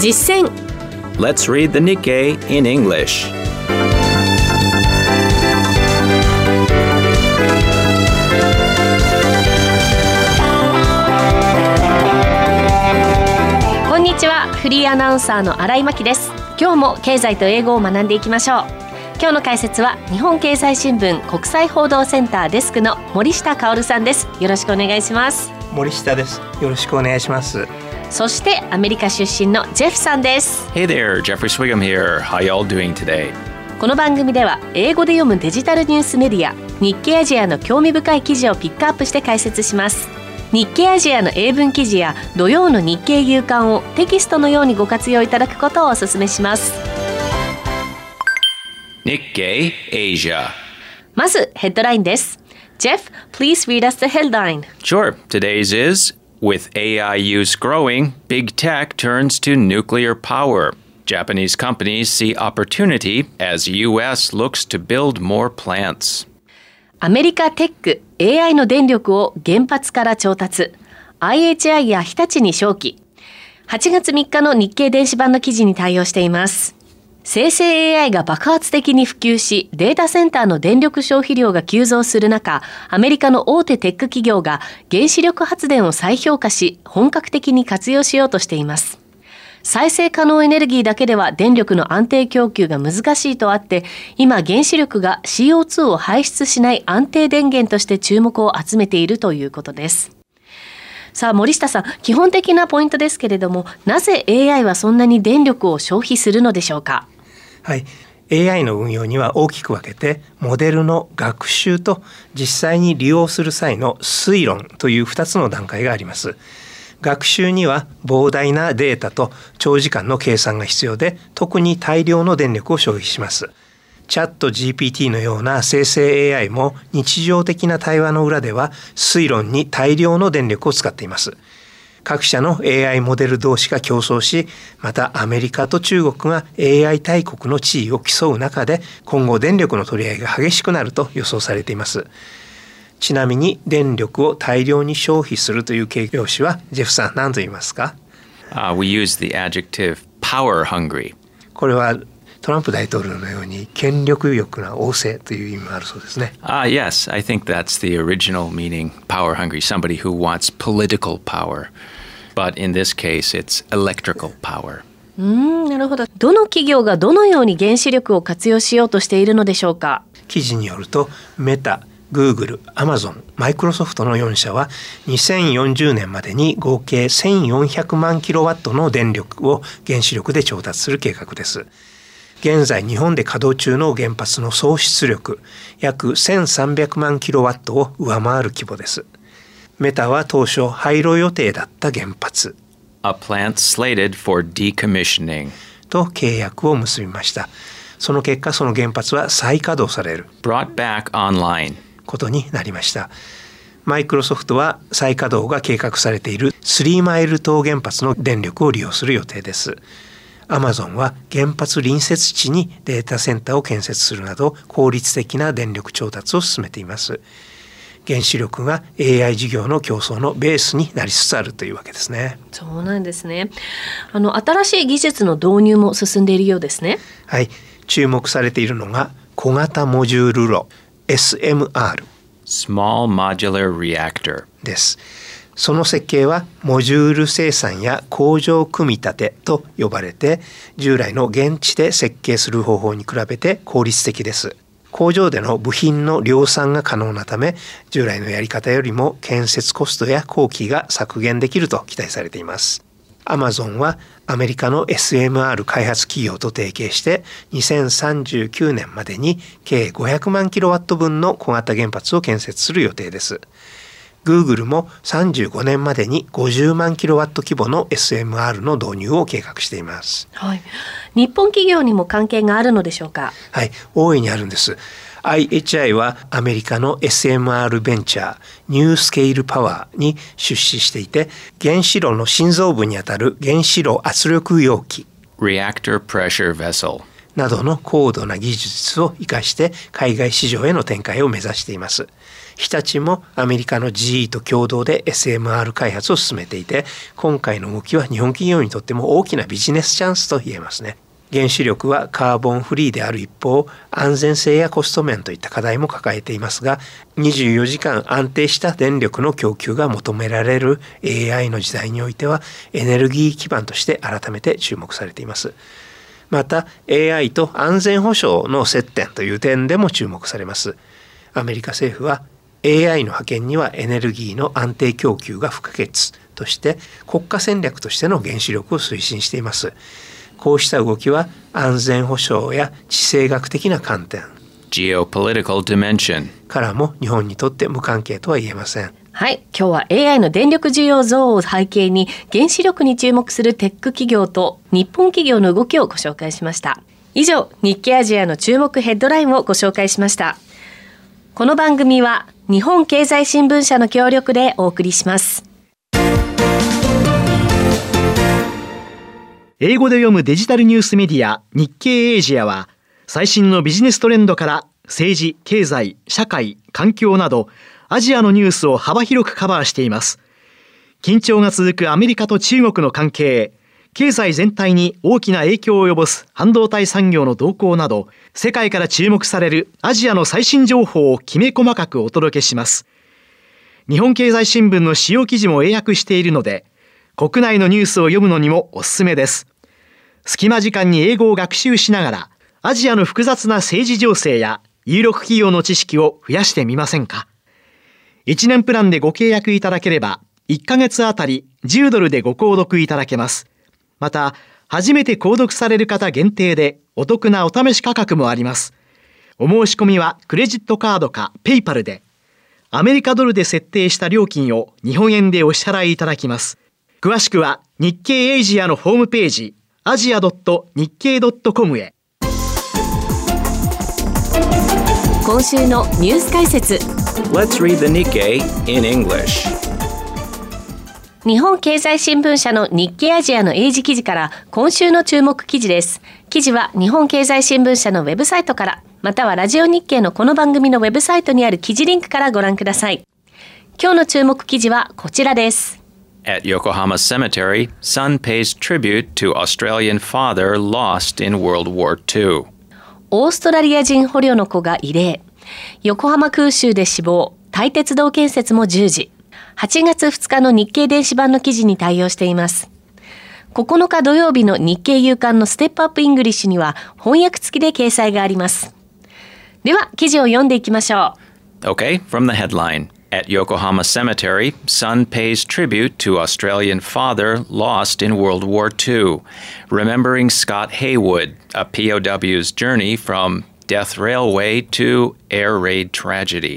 実践。 Let's read the Nikkei in English. こんにちは、フリーアナウンサーの新井真希です。今日も経済と英語を学んでいきましょう。今日の解説は日本経済新聞国際報道センターデスクの森下薫さんです。よろしくお願いします。 森下です。よろしくお願いします。 そしてアメリカ出身のジェフさんです。 Hey there, Jeffrey Swigum here. How y'all doing today? この番組では英語で読むデジタルニュースメディア日経アジアの興味深い記事をピックアップして解説します。日経アジアの英文記事や土曜の日経夕刊をテキストのようにご活用いただくことをお勧めします。 Nikkei Asia. まずヘッドラインです。 Jeff, please read us the headline. Sure, today's is With AI use growing, big tech turns to nuclear power. Japanese companies see opportunity as US looks to build more plants. アメリカテック AI の電力を原発から調達。 IHI や日立に商機。8月3日の日経電子版の記事に対応しています。生成 AI が爆発的に普及し、データセンターの電力消費量が急増する中、アメリカの大手テック企業が原子力発電を再評価し、本格的に活用しようとしています。再生可能エネルギーだけでは電力の安定供給が難しいとあって、今原子力が CO2 を排出しない安定電源として注目を集めているということです。さあ森下さん、基本的なポイントですけれども、なぜ AI はそんなに電力を消費するのでしょうか。 はい、AI の運用には大きく分けて、モデルの学習と実際に利用する際の推論という2つの段階があります。学習には膨大なデータと長時間の計算が必要で、特に大量の電力を消費します。チャット GPT のような生成 AI も日常的な対話の裏では推論に大量の電力を使っています。各社の AI モデル同士が競争し、またアメリカと中国が AI 大国の地位を競う中で、今後電力の取り合いが激しくなると予想されています。ちなみに電力を大量に消費するという形容詞はジェフさん何と言いますか？ We use the adjective power hungry. これはトランプ大統領のように権力欲な旺盛という意味があるそうですね。 Yes, I think that's the original meaning, power hungry, somebody who wants political power. But in this case, it's electrical power. なるほど。どの企業がどのように原子力を活用しようとしているのでしょうか。 記事によると、メタ、Google、Amazon、マイクロソフトの4社は2040年までに合計1400万キロワットの電力を原子力で調達する計画です。現在日本で稼働中の原発の総出力約1300万キロワットを上回る規模です。メタは当初廃炉予定だった原発 A plant slated for decommissioning と契約を結びました。その結果、その原発は再稼働される brought back online ことになりました。マイクロソフトは再稼働が計画されているスリーマイル島原発の電力を利用する予定です。アマゾンは原発隣接地にデータセンターを建設するなど効率的な電力調達を進めています。原子力が AI 事業の競争のベースになりつつあるというわけですね。 そうなんですね。新しい技術の導入も進んでいるようですね。 はい、注目されているのが小型モジュール炉 SMR Small Modular Reactor です。その設計はモジュール生産や工場組み立てと呼ばれて、従来の現地で設計する方法に比べて効率的です。工場での部品の量産が可能なため、従来のやり方よりも建設コストや工期が削減できると期待されています。アマゾンはアメリカの SMR 開発企業と提携して2039年までに計500万キロワット分の小型原発を建設する予定です。Google も35年までに50万キロワット規模の SMR の導入を計画しています。 はい、日本企業にも関係があるのでしょうか。 はい、大いにあるんです。IHI はアメリカの SMR ベンチャーニュースケールパワーに出資していて、原子炉の心臓部にあたる原子炉圧力容器 Reactor Pressure Vessel などの高度な技術を生かして海外市場への展開を目指しています。 日立もアメリカの GE と共同で SMR 開発を進めていて、今回の動きは日本企業にとっても大きなビジネスチャンスと言えますね。原子力はカーボンフリーである一方、安全性やコスト面といった課題も抱えていますが、24時間安定した電力の供給が求められる AI の時代においては、エネルギー基盤として改めて注目されています。また AI と安全保障の接点という点でも注目されます。アメリカ政府は AI の覇権にはエネルギーの安定供給が不可欠として国家戦略としての原子力を推進しています。こうした動きは安全保障や地政学的な観点 Geopolitical dimension からも日本にとって無関係とは言えません。 はい、今日は AI の電力需要増を背景に原子力に注目するテック企業と日本企業の動きをご紹介しました。以上、日経アジアの注目ヘッドラインをご紹介しました。この番組は日本経済新聞社の協力でお送りします。 英語で読むデジタルニュースメディア日経アジアは、最新のビジネストレンドから政治、経済、社会、環境などアジアのニュースを幅広くカバーしています。緊張が続くアメリカと中国の関係、経済全体に大きな影響を及ぼす半導体産業の動向など、世界から注目されるアジアの最新情報をきめ細かくお届けします。日本経済新聞の主要記事も英訳しているので、国内のニュースを読むのにもおすすめです。隙間時間に英語を学習しながら、アジアの複雑な政治情勢や有力企業の知識を増やしてみませんか。1年プランでご契約いただければ、1ヶ月あたり10ドルでご購読いただけます。また、初めて購読される方限定でお得なお試し価格もあります。お申し込みはクレジットカードかペイパルで、アメリカドルで設定した料金を日本円でお支払いいただきます。詳しくは日経アジアのホームページ、asia.nikkei.com へ。 今週のニュース解説。 Let's read the Nikkei in English. 日本経済新聞社の日経アジアの英字記事から今週の注目記事です。記事は日本経済新聞社のウェブサイトから、またはラジオ日経のこの番組のウェブサイトにある記事リンクからご覧ください。今日の注目記事はこちらです。 At Yokohama Cemetery, son pays tribute to Australian father lost in World War II. オーストラリア人捕虜の子が慰霊。横浜空襲で死亡。タイ鉄道建設も10時。8月2日の日経電子版の記事に対応しています。9日土曜日の日経夕刊のステップアップイングリッシュには翻訳付きで掲載があります。では記事を読んでいきましょう。 Okay, from the headline.At Yokohama Cemetery, son pays tribute to Australian father lost in World War II, remembering Scott Haywood, a POW's journey from death railway to air raid tragedy.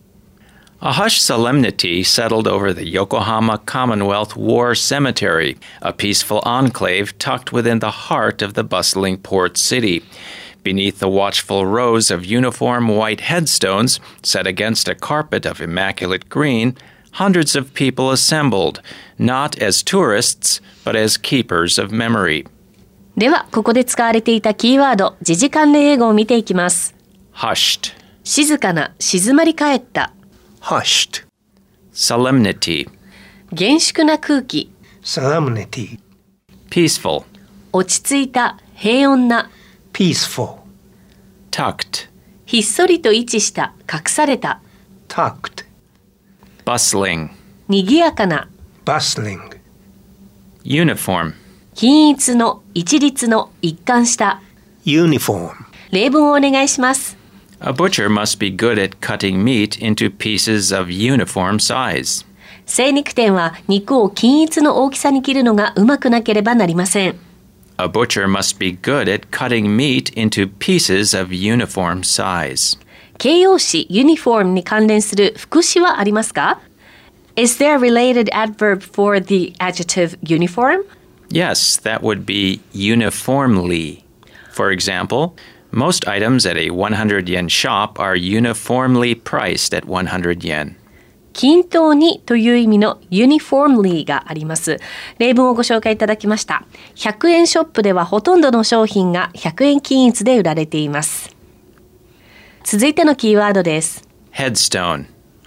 A hushed solemnity settled over the Yokohama Commonwealth War Cemetery, a peaceful enclave tucked within the heart of the bustling port city.Beneath the watchful rows of uniform white headstones set against a carpet of immaculate green, hundreds of people assembled, not as tourists, but as keepers of memory. では、ここで使われていたキーワード、時事関連英語を見ていきます。 Hushed. 静かな、静まり返った。 Hushed. Solemnity. 厳粛な空気。 Solemnity. Peaceful. 落ち着いた、平穏な。 Peaceful. Tucked. ひっそりと位置した、隠された。 Tucked. Bustling. にぎやかな。 Bustling. Uniform. 均一の、一律の、一貫した。 Uniform. 例文をお願いします。 A butcher must be good at cutting meat into pieces of uniform size. 精肉店は肉を均一の大きさに切るのがうまくなければなりません。 A butcher must be good at cutting meat into pieces of uniform size. 形容詞 uniform に関連する副詞はありますか？ Is there a related adverb for the adjective uniform? Yes, that would be uniformly. For example, most items at a 100 yen shop are uniformly priced at 100 yen. 均等にという意味の uniformly があります。例文をご紹介いただきました。100円ショップではほとんどの商品が100円均一で売られています。続いてのキーワードです。 Headstone.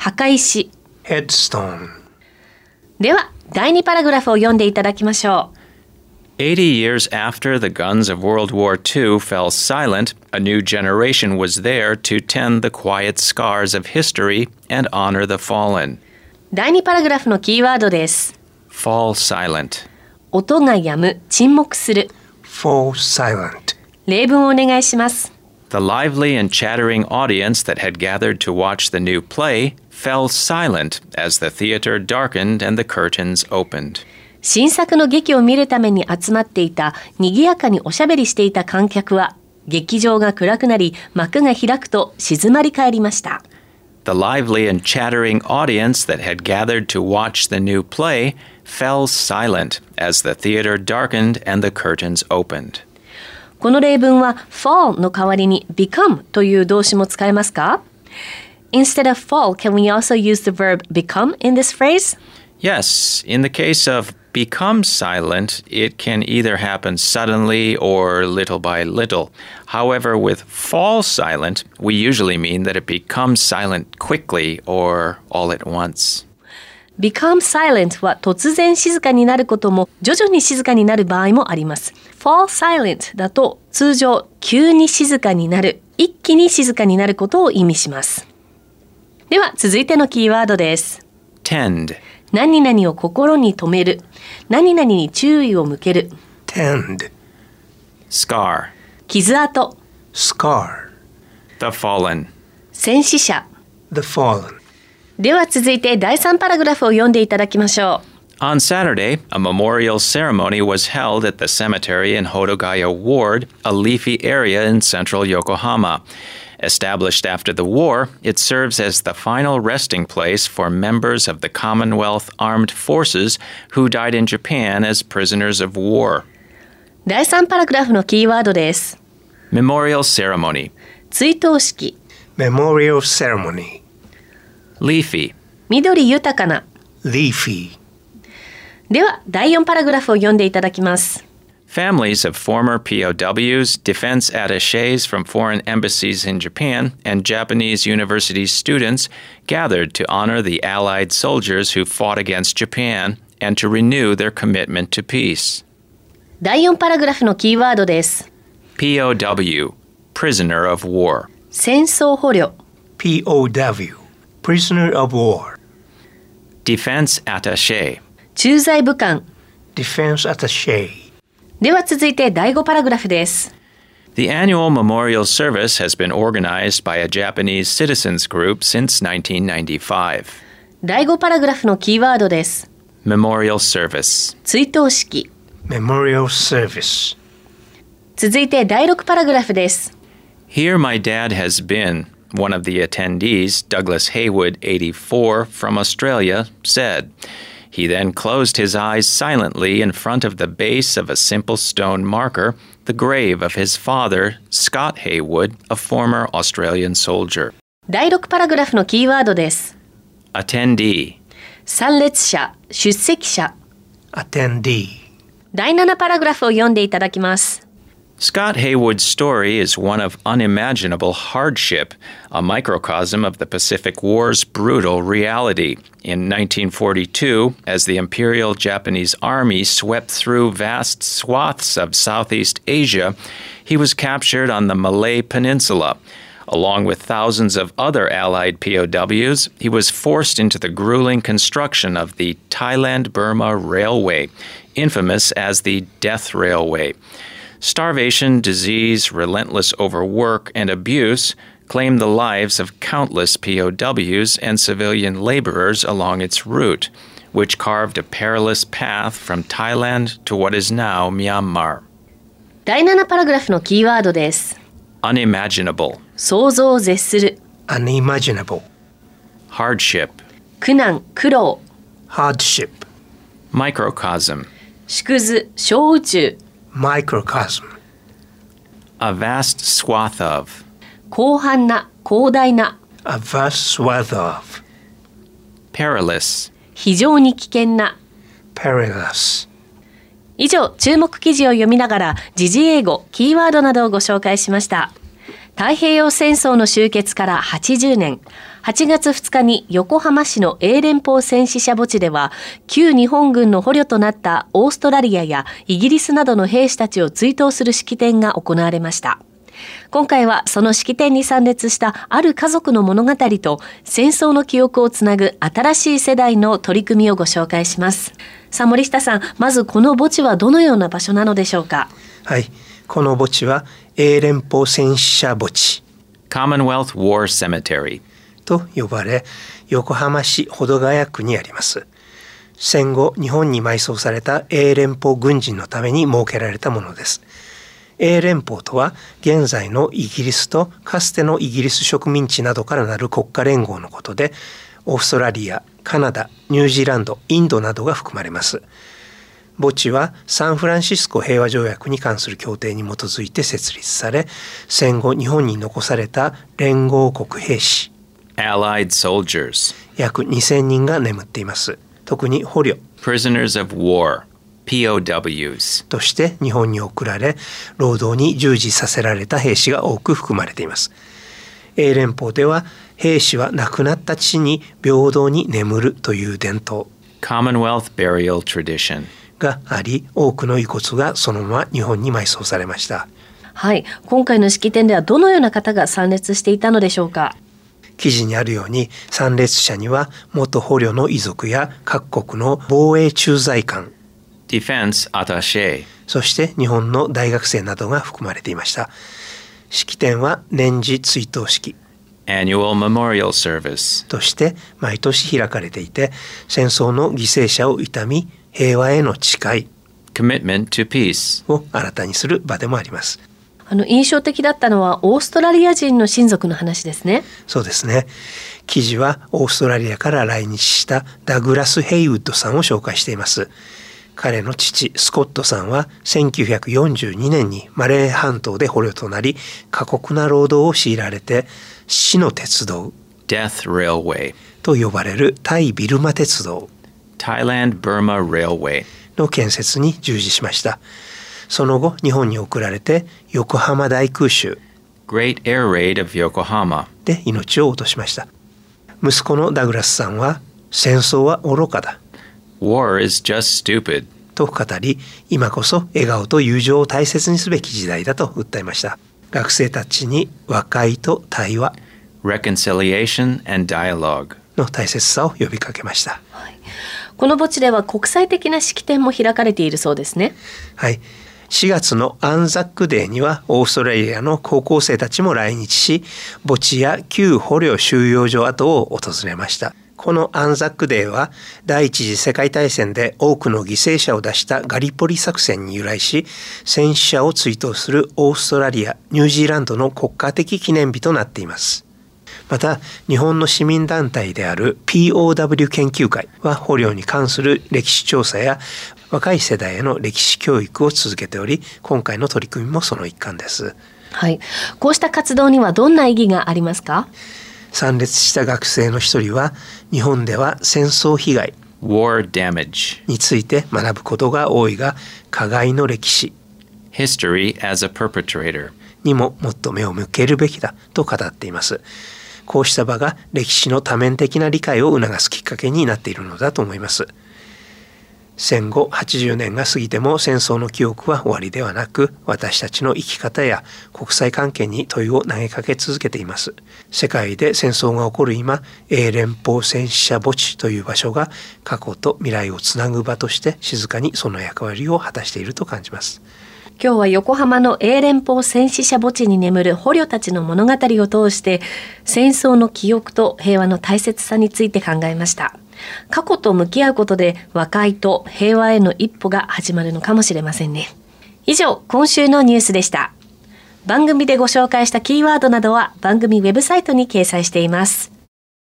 墓石。 headstone. では、第2パラグラフを読んでいただきましょう。 80 years after the guns of World War II fell silent, a new generation was there to tend the quiet scars of history and honor the fallen. 第2パラグラフのキーワードです。 Fall silent. 音が止む、沈黙する。 fall silent. 例文をお願いします。 The lively and chattering audience that had gathered to watch the new play fell silent as the theater darkened and the curtains opened. 新作の劇を見るために集まっていた賑やかにおしゃべりしていた観客は劇場が暗くなり幕が開くと静まり返りました。 The lively and chattering audience that had gathered to watch the new play fell silent as the theater darkened and the curtains opened. この例文は fall の代わりに become という動詞も使えますか？ Instead of fall, can we also use the verb become in this phrase? Yes, in the case of become silent, it can either happen suddenly or little by little. However, with fall silent, we usually mean that it becomes silent quickly or all at once. become silent は突然静かになることも徐々に静かになる場合もあります。fall silent だと通常急に静かになる、一気に静かになることを意味します。では続いてのキーワードです。 Tend. 何々を心に留める、何々に注意を向ける。 tend. Scar. 傷跡。 scar. The fallen. 戦死者。 the fallen. では続いて第3パラグラフを読んでいただきましょう。 On Saturday, a memorial ceremony was held at the cemetery in Hodogaya Ward, a leafy area in central Yokohama. Established after the war, it serves as the final resting place for members of the Commonwealth Armed Forces who died in Japan as prisoners of war. 第3パラグラフのキーワードです。 Memorial ceremony. 追悼式。 memorial ceremony. Leafy. 緑豊かな。 leafy. では第4パラグラフを読んでいただきます。 Families of former POWs, defense attachés from foreign embassies in Japan, and Japanese university students gathered to honor the Allied soldiers who fought against Japan and to renew their commitment to peace. 第4パラグラフのキーワードです。 POW, prisoner of war. 戦争捕虜。 POW. prisoner of war. Defense attaché. 駐在武官。 defense attaché. では続いて第5パラグラフです。 The annual memorial service has been organized by a Japanese citizens group since 1995. 第5パラグラフのキーワードです。 Memorial service. 追悼式。 memorial service. 続いて第6パラグラフです。 Here my dad has been, one of the attendees, Douglas Haywood, 84, from Australia, said. He then closed his eyes silently in front of the base of a simple stone marker, the grave of his father, Scott Haywood, a former Australian soldier. 第6パラグラフのキーワードです。 Attendee. 参列者、出席者。 attendee. 第7パラグラフを読んでいただきます。 Scott Haywood's story is one of unimaginable hardship, a microcosm of the Pacific War's brutal reality. In 1942, as the Imperial Japanese Army swept through vast swaths of Southeast Asia, he was captured on the Malay Peninsula. Along with thousands of other Allied POWs, he was forced into the grueling construction of the Thailand-Burma Railway, infamous as the Death Railway. Starvation, disease, relentless overwork, and abuse claimed the lives of countless POWs and civilian laborers along its route, which carved a perilous path from Thailand to what is now Myanmar. 第7パラグラフのキーワードです。 Unimaginable. 想像を絶する。 unimaginable. Hardship. 苦難、苦労。 hardship. Microcosm. 縮図、小宇宙。 microcosm. A vast swath of. 広範な、広大な。 a vast swath of. Perilous. 非常に危険な。 perilous. 以上、注目記事を読みながら時事英語、キーワードなどをご紹介しました。太平洋戦争の終結から80年、 8月2日に横浜市の英連邦戦死者墓地では、旧日本軍の捕虜となったオーストラリアやイギリスなどの兵士たちを追悼する式典が行われました。今回はその式典に参列したある家族の物語と戦争の記憶をつなぐ新しい世代の取り組みをご紹介します。さあ森下さん、まずこの墓地はどのような場所なのでしょうか。 はい、この墓地は英連邦戦死者墓地 Commonwealth War Cemetery と呼ばれ、横浜市保土ヶ谷区にあります。戦後日本に埋葬された英連邦軍人のために設けられたものです。英連邦とは現在のイギリスとかつてのイギリス植民地などからなる国家連合のことで、オーストラリア、カナダ、ニュージーランド、インドなどが含まれます。墓地はサンフランシスコ平和条約に関する協定に基づいて設立され、戦後日本に残された連合国兵士 Allied soldiers, 約2000人が眠っています。特に捕虜 prisoners of war, POWs, として日本に送られ、労働に従事させられた兵士が多く含まれています。英連邦では兵士は亡くなった地に平等に眠るという伝統 Commonwealth burial tradition. があり、多くの遺骨がそのまま日本に埋葬されました。 はい、今回の式典ではどのような方が参列していたのでしょうか。 記事にあるように、参列者には元捕虜の遺族や各国の防衛駐在官、 Defense attaché, そして日本の大学生などが含まれていました。式典は年次追悼式 annual memorial service, として毎年開かれていて、戦争の犠牲者を悼み、平和への誓い commitment to peace, を新たにする場でもあります。 印象的だったのはオーストラリア人の親族の話ですね。 そうですね。記事はオーストラリアから来日したダグラス・ヘイウッドさんを紹介しています。彼の父スコットさんは1942年にマレー半島で捕虜となり、過酷な労働を強いられて、死の鉄道 Death Railway, と呼ばれるタイビルマ鉄道 Thailand Burma Railway, の建設に従事しました。その後日本に送られて、横浜大空襲 Great Air Raid of Yokohama, で命を落としました。息子のダグラスさんは、戦争は愚かだ War is just stupid, と語り、今こそ笑顔と友情を大切にすべき時代だと訴えました。学生たちに和解と対話 reconciliation and dialogue, の大切さを呼びかけました。 この墓地では国際的な式典も開かれているそうですね。 はい。4月のアンザックデーにはオーストラリアの高校生たちも来日し、墓地や旧捕虜収容所跡を訪れました。このアンザックデーは第一次世界大戦で多くの犠牲者を出したガリポリ作戦に由来し、戦死者を追悼するオーストラリア、ニュージーランドの国家的記念日となっています。また日本の市民団体である POW 研究会は捕虜に関する歴史調査や若い世代への歴史教育を続けており、今回の取り組みもその一環です。 はい、こうした活動にはどんな意義がありますか。 参列した学生の一人は、日本では戦争被害 war damage, について学ぶことが多いが、加害の歴史 history as a perpetrator, にももっと目を向けるべきだと語っています。こうした場が歴史の多面的な理解を促すきっかけになっているのだと思います。戦後80年が過ぎても戦争の記憶は終わりではなく、私たちの生き方や国際関係に問いを投げかけ続けています。世界で戦争が起こる今、英連邦戦死者墓地という場所が過去と未来をつなぐ場として静かにその役割を果たしていると感じます。 今日は横浜の英連邦戦死者墓地に眠る捕虜たちの物語を通して、戦争の記憶と平和の大切さについて考えました。過去と向き合うことで和解と平和への一歩が始まるのかもしれませんね。以上、今週のニュースでした。番組でご紹介したキーワードなどは番組ウェブサイトに掲載しています。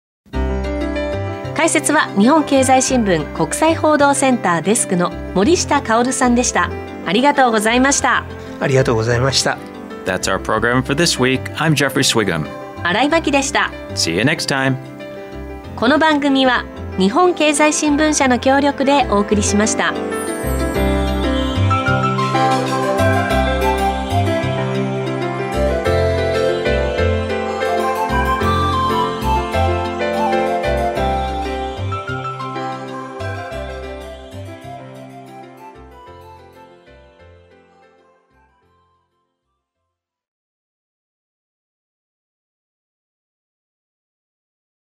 解説は日本経済新聞国際報道センターデスクの森下薫さんでした。ありがとうございました。 ありがとうございました。 That's our program for this week. I'm Jeffrey Swigum. 新井真希でした。 See you next time. この番組は日本経済新聞社の協力でお送りしました。